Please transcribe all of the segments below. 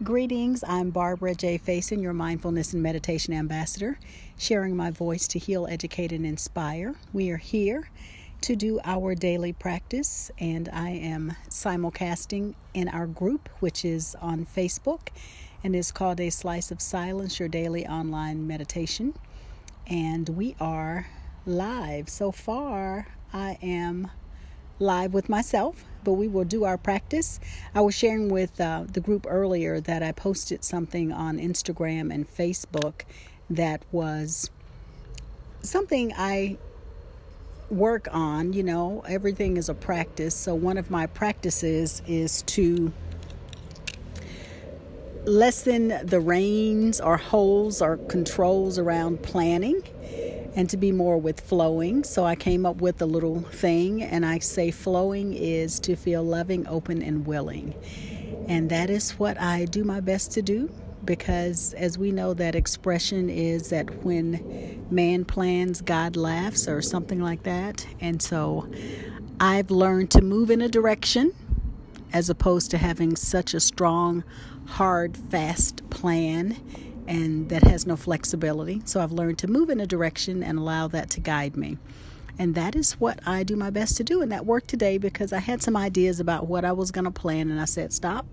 Greetings, I'm Barbara J. Faison, your mindfulness and meditation ambassador, sharing my voice to heal, educate, and inspire. We are here to do our daily practice, and I am simulcasting in our group, which is on Facebook, and is called A Slice of Silence, your daily online meditation. And we are live. So far, I am live with myself, but we will do our practice. I was sharing with the group earlier that I posted something on Instagram and Facebook that was something I work on. You know, everything is a practice. So one of my practices is to lessen the reins or holds or controls around planning and to be more with flowing. So I came up with a little thing, and I say flowing is to feel loving, open, and willing. And that is what I do my best to do, because as we know, that expression is that when man plans, God laughs, or something like that. And so I've learned to move in a direction as opposed to having such a strong, hard, fast plan and that has no flexibility. So I've learned to move in a direction and allow that to guide me. And that is what I do my best to do. And that worked today because I had some ideas about what I was going to plan. And I said, stop,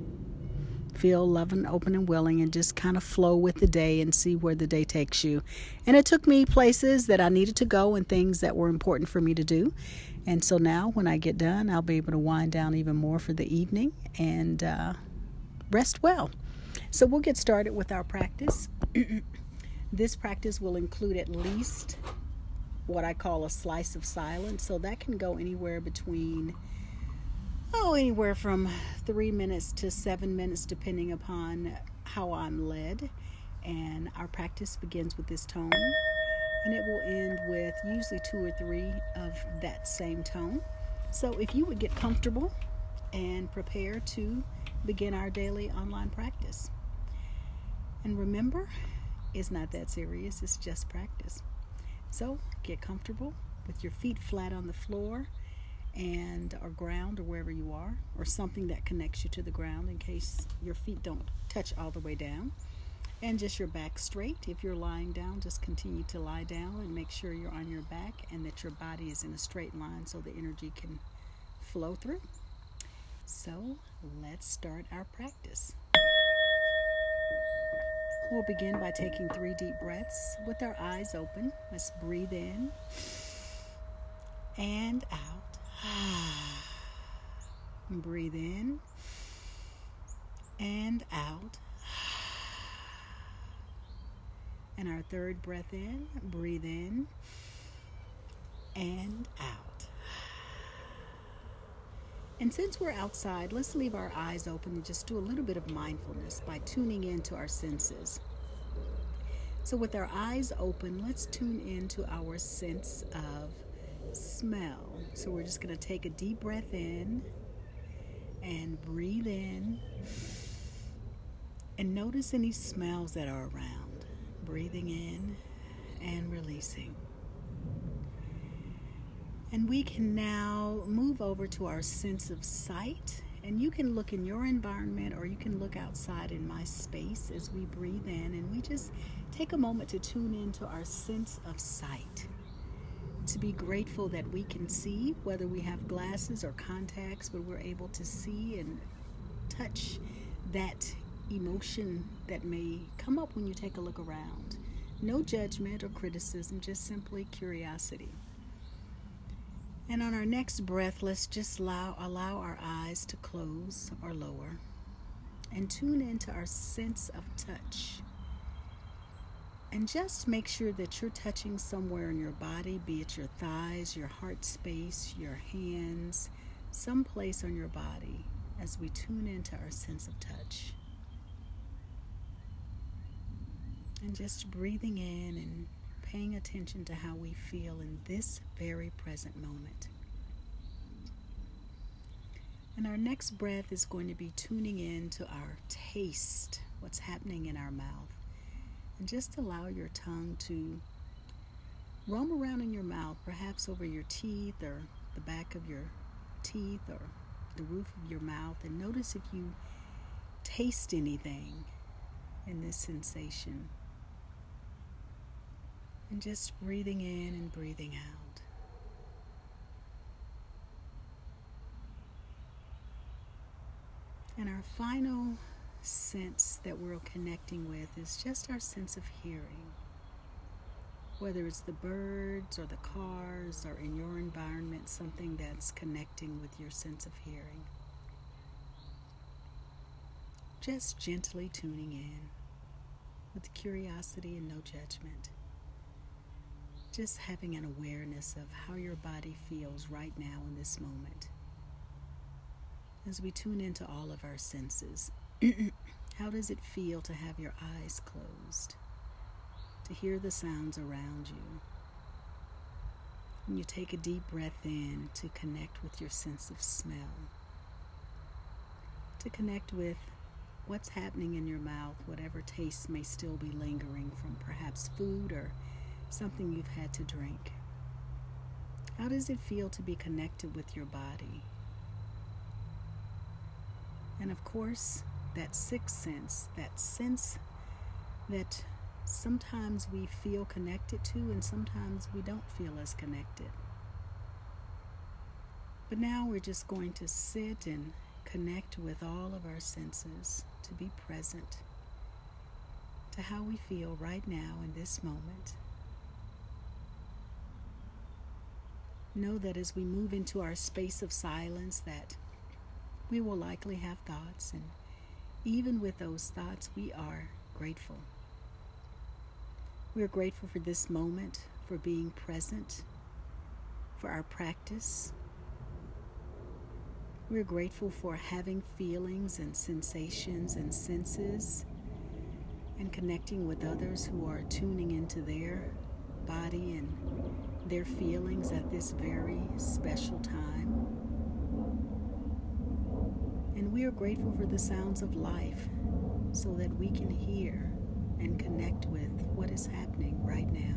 feel loving, open, and willing, and just kind of flow with the day and see where the day takes you. And it took me places that I needed to go and things that were important for me to do. And so now when I get done, I'll be able to wind down even more for the evening and rest well. So we'll get started with our practice. This practice will include at least what I call a slice of silence. So that can go anywhere between, anywhere from 3 minutes to 7 minutes, depending upon how I'm led. And our practice begins with this tone, and it will end with usually 2 or 3 of that same tone. So if you would get comfortable and prepare to begin our daily online practice. And remember, it's not that serious, it's just practice. So get comfortable with your feet flat on the floor and or ground or wherever you are, or something that connects you to the ground in case your feet don't touch all the way down. And just your back straight. If you're lying down, just continue to lie down and make sure you're on your back and that your body is in a straight line so the energy can flow through. So let's start our practice. We'll begin by taking 3 deep breaths with our eyes open. Let's breathe in and out. Breathe in and out. And our third breath in, breathe in and out. And since we're outside, let's leave our eyes open and just do a little bit of mindfulness by tuning into our senses. So with our eyes open, let's tune into our sense of smell. So we're just going to take a deep breath in and breathe in and notice any smells that are around. Breathing in and releasing. And we can now move over to our sense of sight. And you can look in your environment or you can look outside in my space as we breathe in. And we just take a moment to tune into our sense of sight. To be grateful that we can see, whether we have glasses or contacts, but we're able to see and touch that emotion that may come up when you take a look around. No judgment or criticism, just simply curiosity. And on our next breath, let's just allow our eyes to close or lower and tune into our sense of touch. And just make sure that you're touching somewhere in your body, be it your thighs, your heart space, your hands, someplace on your body as we tune into our sense of touch. And just breathing in and paying attention to how we feel in this very present moment. And our next breath is going to be tuning in to our taste, what's happening in our mouth. And just allow your tongue to roam around in your mouth, perhaps over your teeth or the back of your teeth or the roof of your mouth, and notice if you taste anything in this sensation. And just breathing in and breathing out. And our final sense that we're connecting with is just our sense of hearing. Whether it's the birds or the cars or in your environment, something that's connecting with your sense of hearing. Just gently tuning in with curiosity and no judgment. Just having an awareness of how your body feels right now in this moment. As we tune into all of our senses, how does it feel to have your eyes closed? To hear the sounds around you? When you take a deep breath in, to connect with your sense of smell. To connect with what's happening in your mouth, whatever taste may still be lingering from perhaps food or something you've had to drink. How does it feel to be connected with your body? And of course, that sixth sense, that sense that sometimes we feel connected to and sometimes we don't feel as connected. But now we're just going to sit and connect with all of our senses, to be present to how we feel right now in this moment. Know that as we move into our space of silence, that we will likely have thoughts, and even with those thoughts, we are grateful. We are grateful for this moment, for being present, for our practice. We are grateful for having feelings and sensations and senses and connecting with others who are tuning into their body and their feelings at this very special time. And we are grateful for the sounds of life so that we can hear and connect with what is happening right now.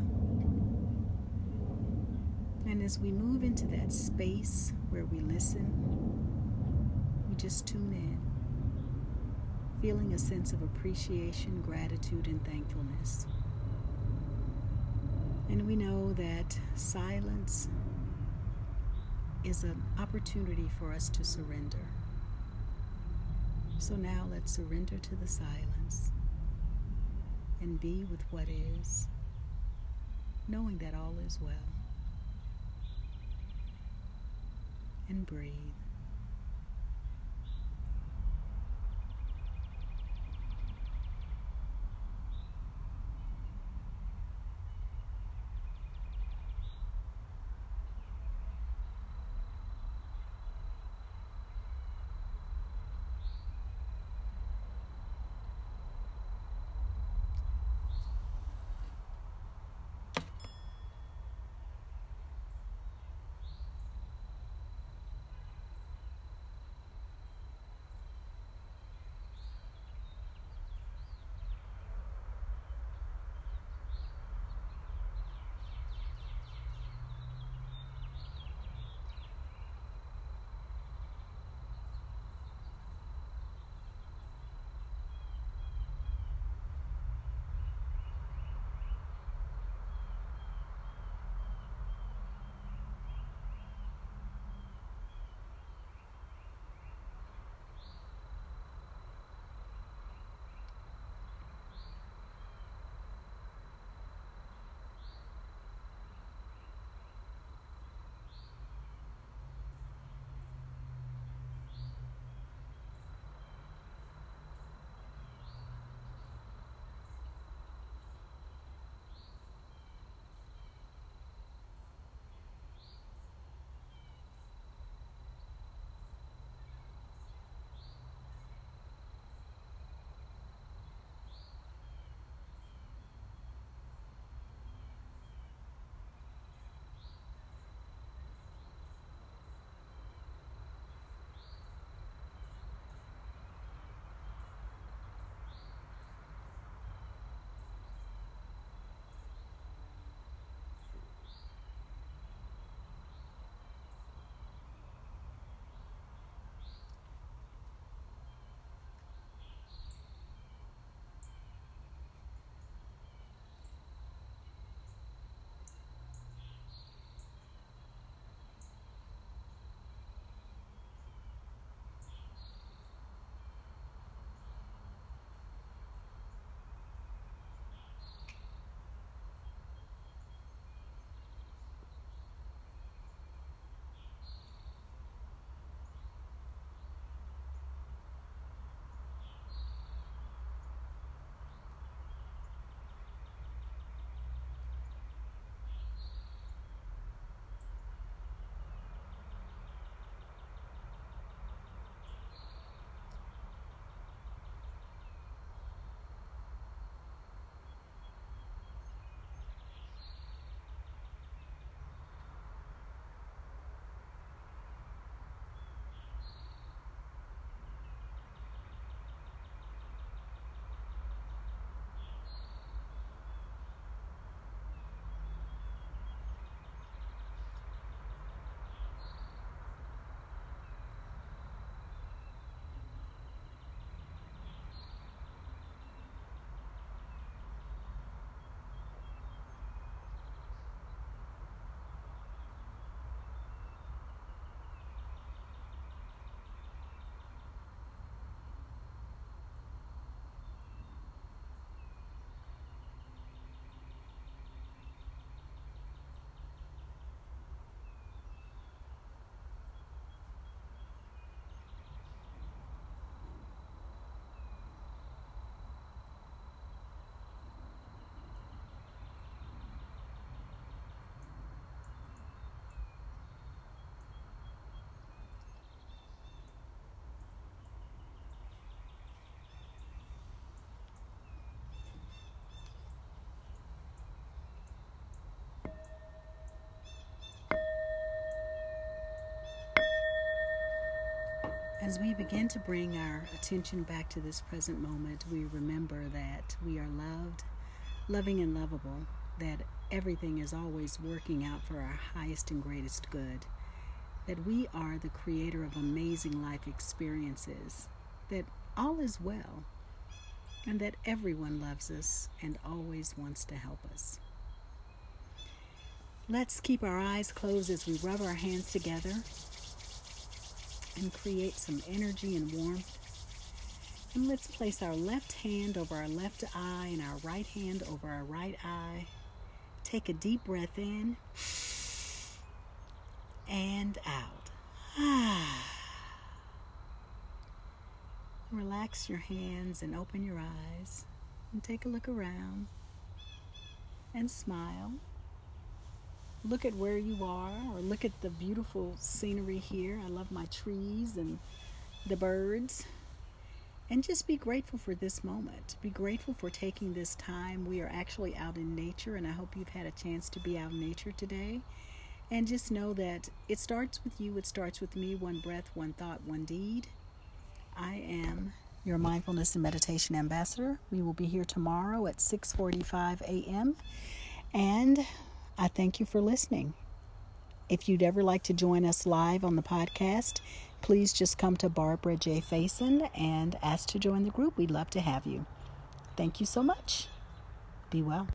And as we move into that space where we listen, we just tune in, feeling a sense of appreciation, gratitude, and thankfulness. And we know that silence is an opportunity for us to surrender. So now let's surrender to the silence and be with what is, knowing that all is well. And breathe. As we begin to bring our attention back to this present moment, we remember that we are loved, loving and lovable, that everything is always working out for our highest and greatest good, that we are the creator of amazing life experiences, that all is well, and that everyone loves us and always wants to help us. Let's keep our eyes closed as we rub our hands together and create some energy and warmth. And let's place our left hand over our left eye and our right hand over our right eye. Take a deep breath in and out. Relax your hands and open your eyes and take a look around and smile. Look at where you are, or look at the beautiful scenery here. I love my trees and the birds. And just be grateful for this moment. Be grateful for taking this time. We are actually out in nature, and I hope you've had a chance to be out in nature today. And just know that it starts with you. It starts with me. One breath, one thought, one deed. I am your mindfulness and meditation ambassador. We will be here tomorrow at 6:45 a.m. And I thank you for listening. If you'd ever like to join us live on the podcast, please just come to Barbara J. Faison and ask to join the group. We'd love to have you. Thank you so much. Be well.